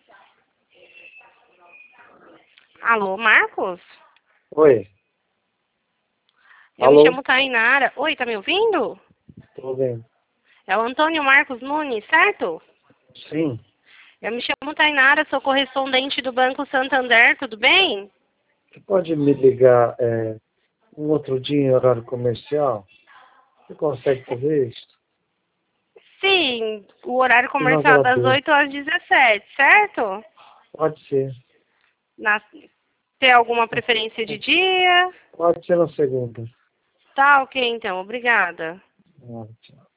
Alô, Marcos? Oi. Eu Alô? me chamo Tainara. Oi, tá me ouvindo? Tô vendo. É o Antônio Marcos Nunes, certo? Sim. Eu me chamo Tainara, sou correspondente do Banco Santander, tudo bem? Você pode me ligar um outro dia em horário comercial? Você consegue fazer isso? Sim, o horário Eu não comercial das agradeço. 8 às 17, certo? Pode ser. Na... Tem alguma preferência de dia? Pode ser na segunda. Tá, ok, então. Obrigada. Ah, tchau.